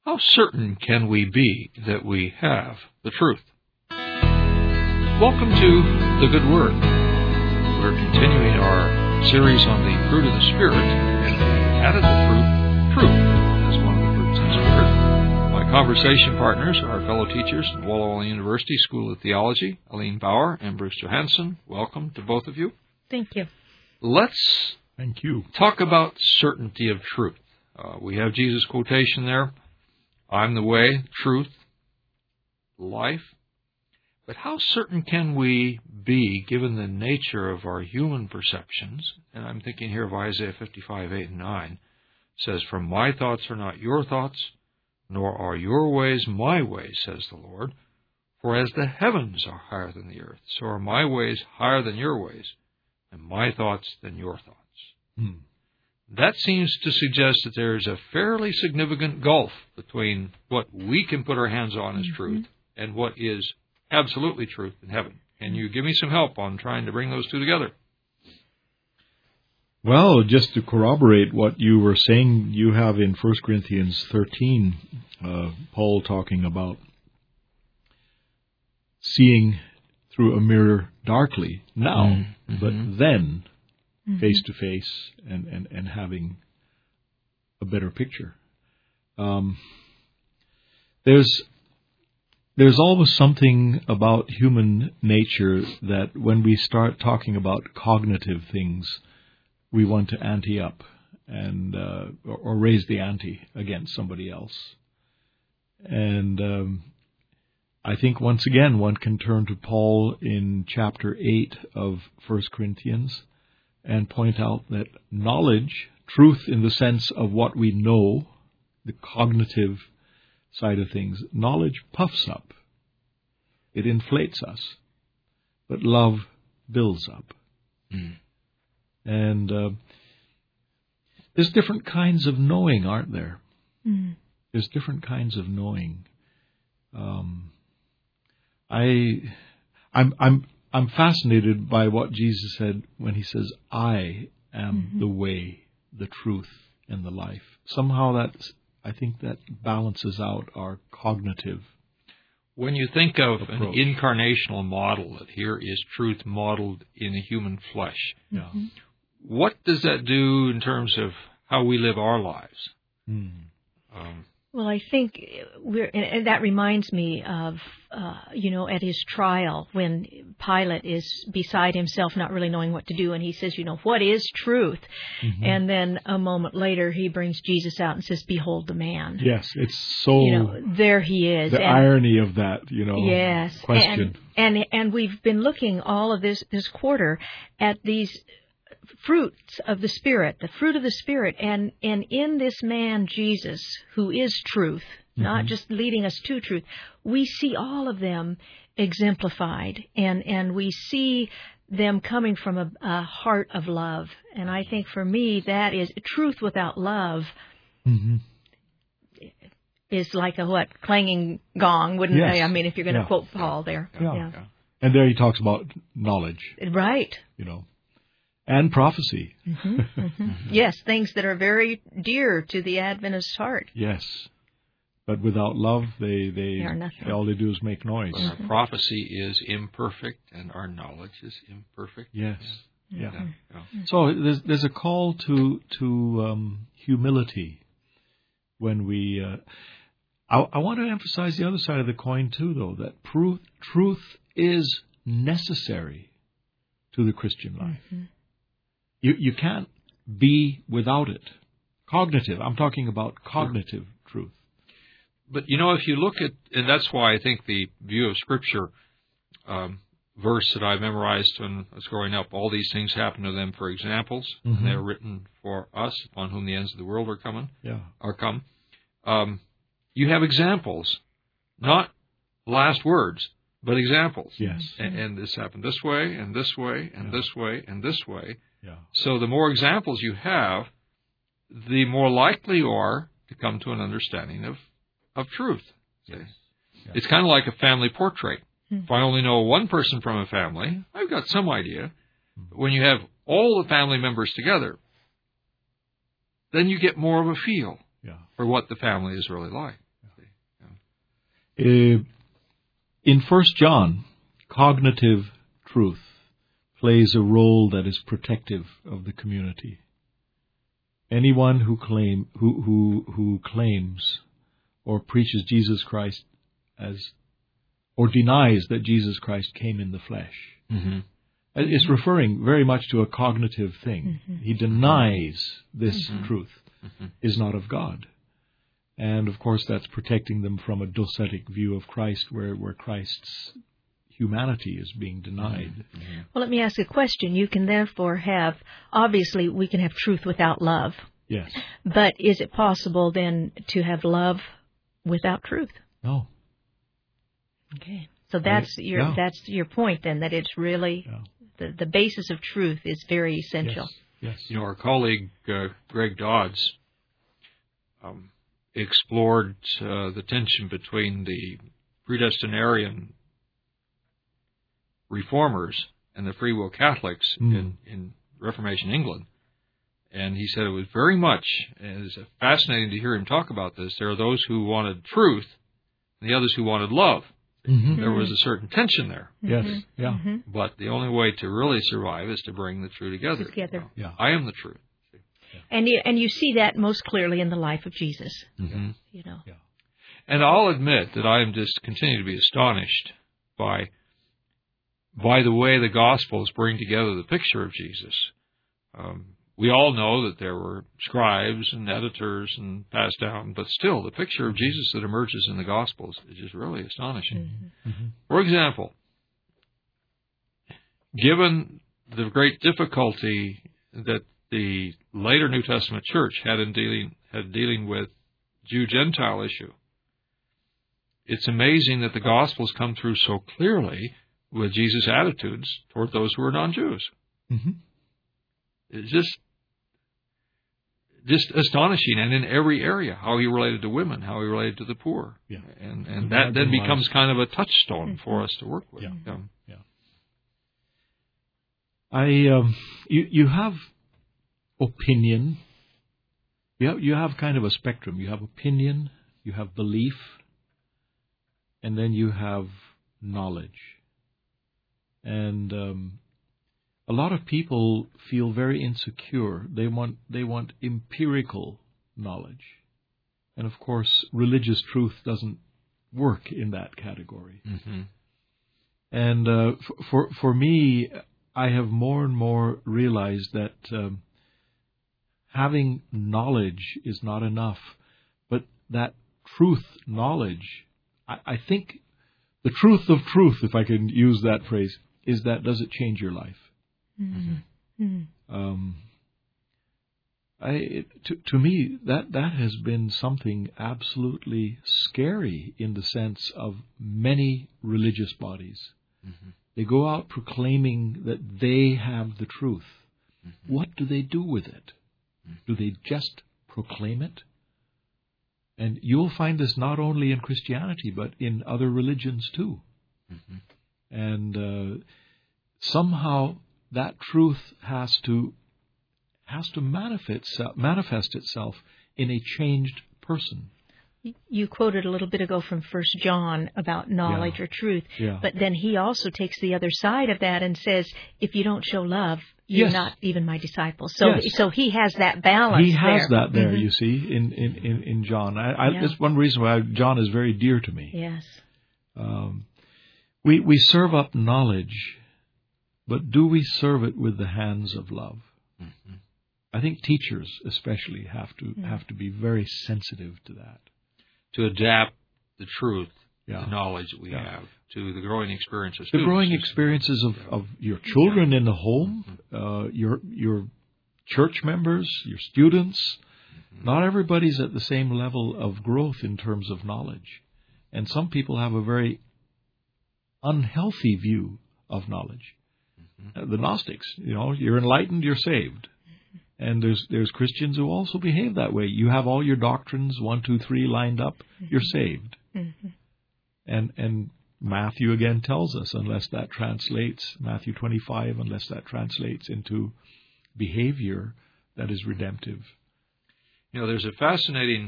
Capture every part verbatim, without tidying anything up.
How certain can we be that we have the truth? Welcome to The Good Word. We're continuing our series on the fruit of the Spirit, and we added the fruit, truth, as one of the fruits of the Spirit. My conversation partners are fellow teachers at Walla Walla University School of Theology, Eileen Bauer and Bruce Johansson. Welcome to both of you. Thank you. Let's Thank you. talk about certainty of truth. Uh, we have Jesus' quotation there. I'm the way, truth, life. But how certain can we be, given the nature of our human perceptions? And I'm thinking here of Isaiah fifty-five, eight and nine. It says, For my thoughts are not your thoughts, nor are your ways my ways, says the Lord. For as the heavens are higher than the earth, so are my ways higher than your ways, and my thoughts than your thoughts. Hmm. That seems to suggest that there is a fairly significant gulf between what we can put our hands on as mm-hmm. truth and what is absolutely truth in heaven. Can you give me some help on trying to bring those two together? Well, just to corroborate what you were saying, you have in First Corinthians thirteen, uh, Paul talking about seeing through a mirror darkly now, mm-hmm. but then Mm-hmm. face to face and, and, and having a better picture. Um, there's there's always something about human nature that when we start talking about cognitive things, we want to ante up and uh, or, or raise the ante against somebody else. And um, I think once again one can turn to Paul in chapter eight of First Corinthians and point out that knowledge, truth in the sense of what we know, the cognitive side of things, knowledge puffs up. It inflates us. But love builds up. Mm. And uh, there's different kinds of knowing, aren't there? Mm. There's different kinds of knowing. Um, I, I'm, I'm, I'm fascinated by what Jesus said when he says, I am mm-hmm. the way, the truth, and the life. Somehow that, I think that balances out our cognitive When you think of approach. An incarnational model, that here is truth modeled in the human flesh, mm-hmm. what does that do in terms of how we live our lives? Mm. Um, Well, I think we're, and that reminds me of, uh, you know, at his trial when Pilate is beside himself, not really knowing what to do, and he says, you know, what is truth? Mm-hmm. And then a moment later, he brings Jesus out and says, behold the man. Yes, it's so, you know, there he is. The and, irony of that, you know, yes, question. And, and, and we've been looking all of this, this quarter at these fruits of the Spirit, the fruit of the Spirit, and, and in this man, Jesus, who is truth, mm-hmm. not just leading us to truth, we see all of them exemplified, and, and we see them coming from a, a heart of love. And I think for me, that is truth without love. Mm-hmm. Is like a what clanging gong, wouldn't yes. they? I mean, if you're going to yeah. quote Paul there, yeah. yeah. yeah. And there he talks about knowledge, right? You know. And prophecy. Mm-hmm, mm-hmm. Yes, things that are very dear to the Adventist heart. Yes. But without love, they, they, they are nothing. all they do is make noise. But mm-hmm. Our prophecy is imperfect, and our knowledge is imperfect. Yes. Yeah. Yeah. yeah. yeah. So there's, there's a call to to um, humility when we... Uh, I, I want to emphasize the other side of the coin, too, though, that truth, truth is necessary to the Christian life. Mm-hmm. You you can't be without it. Cognitive. I'm talking about cognitive sure. truth. But, you know, if you look at, and that's why I think the view of Scripture um, verse that I memorized when I was growing up, all these things happen to them for examples, mm-hmm. and they're written for us, upon whom the ends of the world are coming, yeah. are come. Um, you have examples, not last words, but examples. Yes. And, and this happened this way, and this way, and yeah. this way, and this way. Yeah. So the more examples you have, the more likely you are to come to an understanding of, of truth. Yes. Yeah. It's kind of like a family portrait. Mm-hmm. If I only know one person from a family, I've got some idea. Mm-hmm. When you have all the family members together, then you get more of a feel yeah. for what the family is really like. Uh, in First John, cognitive truth plays a role that is protective of the community. Anyone who claim who who who claims or preaches Jesus Christ as, or denies that Jesus Christ came in the flesh, mm-hmm. is referring very much to a cognitive thing. Mm-hmm. He denies this mm-hmm. truth mm-hmm. is not of God. And, of course, that's protecting them from a docetic view of Christ, where, where Christ's humanity is being denied. Mm-hmm. Well, let me ask a question. You can therefore have, obviously, we can have truth without love. Yes. But is it possible, then, to have love without truth? No. Okay. So that's I, your yeah. that's your point, then, that it's really, yeah. the, the basis of truth is very essential. Yes. yes. You know, our colleague, uh, Greg Dodds, um, explored uh, the tension between the predestinarian reformers and the free will Catholics mm. in, in Reformation England. And he said it was very much, and it's fascinating to hear him talk about this, there are those who wanted truth and the others who wanted love. Mm-hmm. There was a certain tension there. Yes, mm-hmm. yeah. Mm-hmm. But the only way to really survive is to bring the two together. Together. You know, yeah. I am the truth. And you, and you see that most clearly in the life of Jesus. Mm-hmm. You know. Yeah. And I'll admit that I am just continue to be astonished by by the way the Gospels bring together the picture of Jesus. Um, we all know that there were scribes and editors and passed down, but still the picture of Jesus that emerges in the Gospels is just really astonishing. Mm-hmm. Mm-hmm. For example, given the great difficulty that the later New Testament church had in dealing had dealing with Jew-Gentile issue, it's amazing that the Gospels come through so clearly with Jesus' attitudes toward those who are non-Jews. Mm-hmm. It's just, just astonishing, and in every area, how he related to women, how he related to the poor. Yeah. And, and that then becomes kind of a touchstone for us to work with. Yeah. Yeah. yeah. I, um, you, you have opinion. You have, you have kind of a spectrum. You have opinion, you have belief, and then you have knowledge. And um, a lot of people feel very insecure. They want they want empirical knowledge. And of course, religious truth doesn't work in that category. Mm-hmm. And uh, f- for for me, I have more and more realized that um, having knowledge is not enough, but that truth knowledge, I, I think the truth of truth, if I can use that phrase, is that does it change your life? Mm-hmm. Mm-hmm. Um, I it, to, to me that that has been something absolutely scary in the sense of many religious bodies. Mm-hmm. They go out proclaiming that they have the truth. Mm-hmm. What do they do with it? Do they just proclaim it? And you'll find this not only in Christianity, but in other religions too. Mm-hmm. And uh, somehow that truth has to has to manifest manifest itself in a changed person. You quoted a little bit ago from First John about knowledge yeah. or truth, yeah. but then he also takes the other side of that and says, if you don't show love, you're yes. not even my disciple. So, yes. so he has that balance. He has there. that there. Mm-hmm. You see, in in in, in John. I, I, yeah. That's one reason why John is very dear to me. Yes. Um, we we serve up knowledge, but do we serve it with the hands of love? Mm-hmm. I think teachers especially have to mm-hmm. have to be very sensitive to that. To adapt the truth, yeah. the knowledge that we yeah. have, to the growing experiences. The growing experiences of, of your children yeah. in the home, mm-hmm. uh, your your church members, your students. Mm-hmm. Not everybody's at the same level of growth in terms of knowledge. And some people have a very unhealthy view of knowledge. Mm-hmm. Uh, the Gnostics, you know, you're enlightened, you're saved. And there's there's Christians who also behave that way. You have all your doctrines, one, two, three, lined up. Mm-hmm. You're saved. Mm-hmm. And and Matthew again tells us, unless that translates, Matthew twenty-five, unless that translates into behavior that is redemptive. You know, there's a fascinating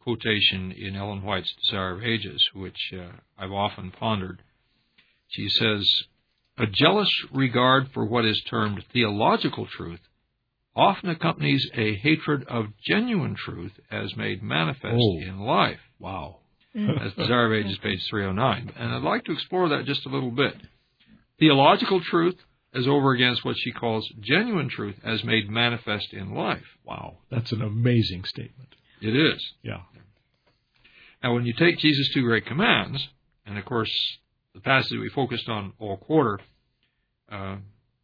quotation in Ellen White's Desire of Ages, which uh, I've often pondered. She says, "A jealous regard for what is termed theological truth often accompanies a hatred of genuine truth as made manifest oh. in life." Wow. That's Desire of Ages, page three oh nine. And I'd like to explore that just a little bit. Theological truth as over against what she calls genuine truth as made manifest in life. Wow. That's an amazing statement. It is. Yeah. Now, when you take Jesus' two great commands, and of course, the passage we focused on all quarter, uh,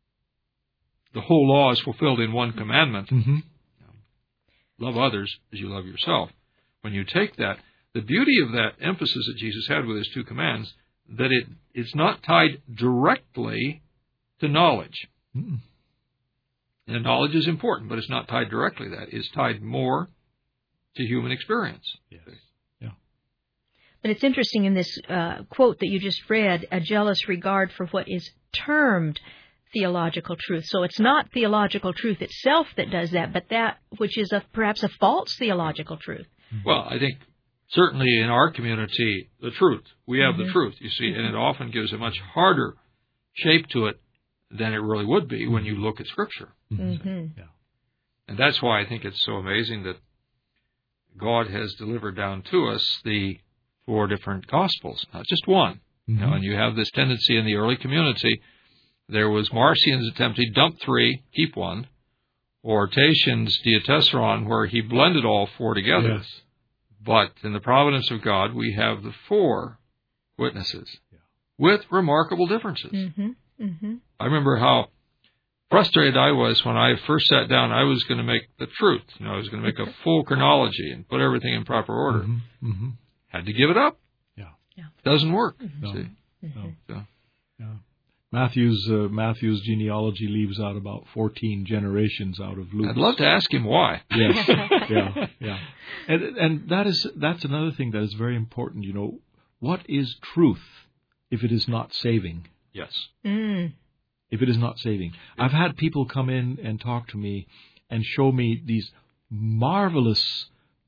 the whole law is fulfilled in one commandment. Mm-hmm. Love others as you love yourself. When you take that, the beauty of that emphasis that Jesus had with his two commands, that it it's not tied directly to knowledge. Mm-mm. And knowledge is important, but it's not tied directly to that. It's tied more to human experience. Yes. Yeah. But it's interesting in this uh, quote that you just read, a jealous regard for what is termed theological truth. So it's not theological truth itself that does that, but that which is a, perhaps a false theological truth. Well, I think certainly in our community, the truth. We have mm-hmm. the truth, you see, and it often gives a much harder shape to it than it really would be when you look at Scripture. Mm-hmm. Yeah. And that's why I think it's so amazing that God has delivered down to us the four different Gospels, not just one. Mm-hmm. You know, and you have this tendency in the early community. There was Marcion's attempt, he dumped three, keep one, or Tatian's Diatessaron, where he blended all four together. Yes. But in the providence of God, we have the four witnesses yeah. with remarkable differences. Mm-hmm. Mm-hmm. I remember how frustrated I was when I first sat down. I was going to make the truth. You know, I was going to make a full chronology and put everything in proper order. Mm-hmm. Mm-hmm. Had to give it up. Yeah. yeah. Doesn't work. Mm-hmm. No. See? Mm-hmm. So. Yeah. Matthew's uh, Matthew's genealogy leaves out about fourteen generations out of Luke. I'd love to ask him why. Yes, yeah, yeah, and and that is that's another thing that is very important. You know, what is truth if it is not saving? Yes. Mm. If it is not saving, I've had people come in and talk to me and show me these marvelous,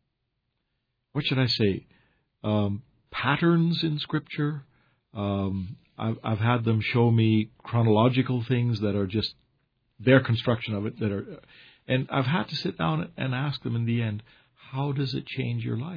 what should I say, um, patterns in Scripture. Um, I've, I've had them show me chronological things that are just their construction of it that are, and I've had to sit down and ask them in the end, how does it change your life?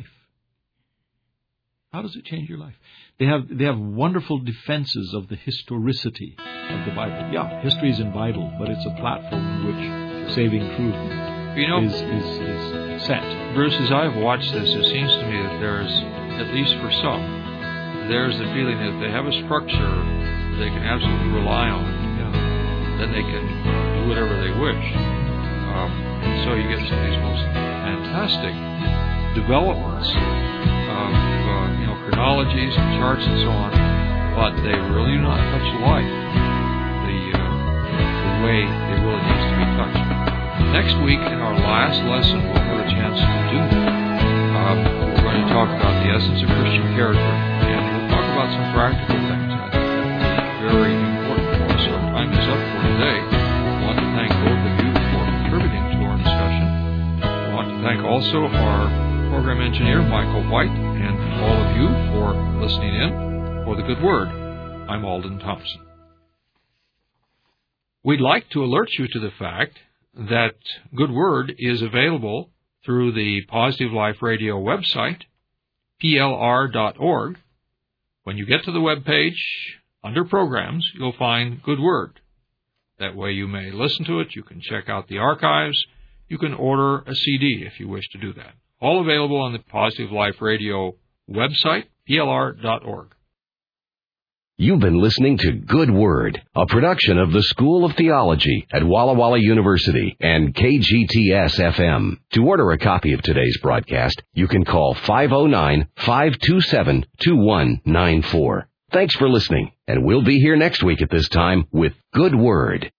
How does it change your life? They have they have wonderful defenses of the historicity of the Bible. Yeah, history isn't vital, but it's a platform in which saving truth you know, is, is, is set. Bruce, as I've watched this, it seems to me that there's, at least for some, there's the feeling that if they have a structure they can absolutely rely on, Yeah. then they can do whatever they wish. Um, and so you get some of these most fantastic developments of uh, you know chronologies and charts and so on, but they really do not touch life the, uh, the way it really needs to be touched. Next week, in our last lesson, we'll have a chance to do that. Um, we're going to talk about the essence of Christian character, and we'll talk about some practical things that are very important for us. Our time is up for today. I want to thank both of you for contributing to our discussion. I want to thank also our program engineer, Michael White, and all of you for listening in. For the Good Word, I'm Alden Thompson. We'd like to alert you to the fact that Good Word is available through the Positive Life Radio website, P L R dot org. When you get to the web page, under Programs, you'll find Good Word. That way you may listen to it, you can check out the archives, you can order a C D if you wish to do that. All available on the Positive Life Radio website, P L R dot org. You've been listening to Good Word, a production of the School of Theology at Walla Walla University and K G T S F M. To order a copy of today's broadcast, you can call five oh nine, five two seven, two one nine four. Thanks for listening, and we'll be here next week at this time with Good Word.